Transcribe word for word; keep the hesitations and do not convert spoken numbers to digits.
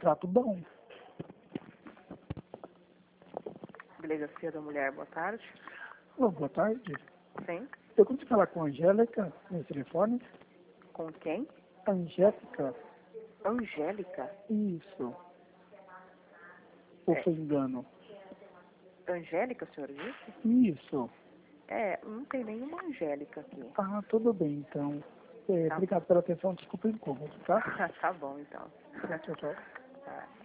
trato bom. Delegacia da Mulher, boa tarde. Ô, boa tarde. Sim. Eu consigo falar com a Angélica nesse telefone? Com quem? Angélica? Angélica? Isso. Ou É. foi engano? Angélica, o senhor disse? Isso. É, não tem nenhuma Angélica aqui. Ah, tudo bem, então. É, Tá. obrigado pela atenção, desculpa o incômodo, tá? Tá bom, então. Tchau, tchau. Tá.